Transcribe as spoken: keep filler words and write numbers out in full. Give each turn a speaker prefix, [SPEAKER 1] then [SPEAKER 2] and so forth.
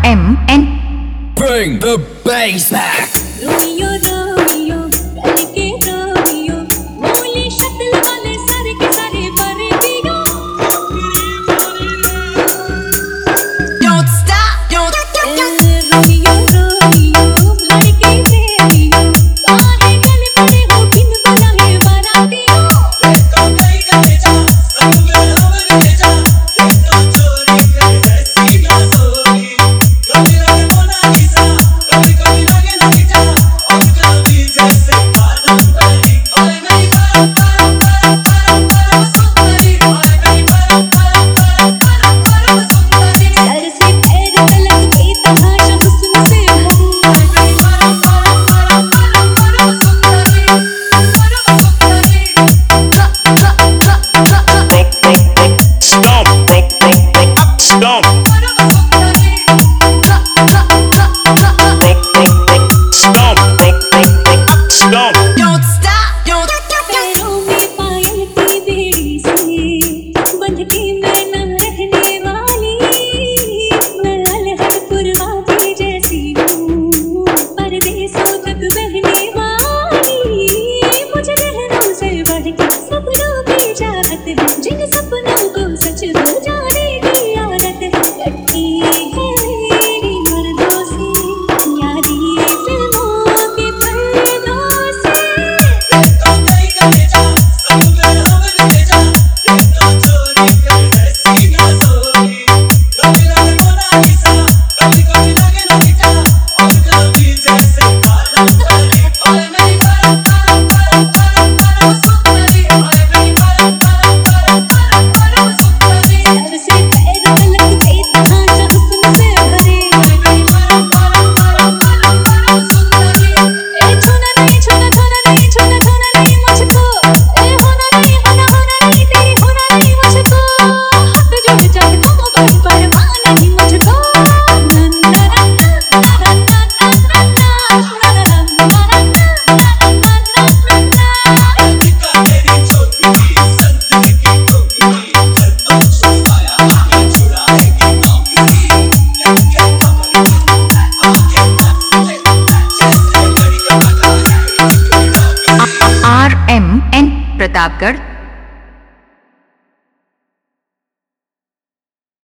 [SPEAKER 1] M N.
[SPEAKER 2] Bring the bass back.
[SPEAKER 3] Romeo Romeo कल के Romeo बोले शक्ल वाले सारे के सारे बरतियो
[SPEAKER 4] Don't stop, don't
[SPEAKER 3] Romeo Romeo भाई के प्रेमियो काहे गल पड़े हो बिन बुलाए बारातियो
[SPEAKER 4] तो कहीं कहीं जा सब में हमरे जा तो चोरी कर ऐसी ना सोगी कभी लगे मोनालिसा कभी कभी लगे लकीजा और कभी जैसे बादल परी और मेरी परम परम परम परम परम सुंदरी और मेरी परम परम परम परम परम सुंदरी
[SPEAKER 3] सर से पैर तलक बेतहाशा हुस्न से भरी
[SPEAKER 4] और मेरी परम परम परम परम परम सुंदरी परम सुंदरी
[SPEAKER 5] Stomp, stomp,
[SPEAKER 4] परम सुंदरी
[SPEAKER 5] stomp, stomp.
[SPEAKER 4] Don't stop, don't
[SPEAKER 3] पैरों में पायल की बेड़ी से बंध के मैं न रहने वाली मैं अलहड़ पुरवादी जैसी हूँ परदेसों तक बहने वाली मुझे रहनों से बढ़ के सपनों की चाहत है जिन सपनों को सच हो जाने की आदत है कटती है मेरी मर्दों से यारी फिल्मों के पर्दों से
[SPEAKER 4] तो कहीं कहीं जा सब में हमरे जा तो चोरी कर ऐसी ना सोगी कभी लगे मोनालिसा कभी कभी लगे लकीजा और कभी जैसे बादल परी और मेरी परम परम परम परम परम सुंदरी और मेरी परम परम परम परम परम सुंदरी
[SPEAKER 3] सर से पैर तलक बेतहाशा हुस्न से भरे
[SPEAKER 4] और मेरी परम परम परम परम परम सुंदरी
[SPEAKER 3] ए छूना नहीं छूना छूना नहीं छूना छूना नहीं मुझको ए होना नहीं होना होना नहीं तेरी होना नहीं मुझको हाथ जोड़ चाहता हूँ पर परवाह नहीं मुझको ना ना ना ना ना ना ना ना
[SPEAKER 4] दिखा तेरी चोटी संतरी की टोपी कर तो छुपाया आगे छुड़ाएगी नौकरी लगे कमर आगे नक्शे जैसे घड़ी का पता है
[SPEAKER 1] R M N प्रतापगढ़।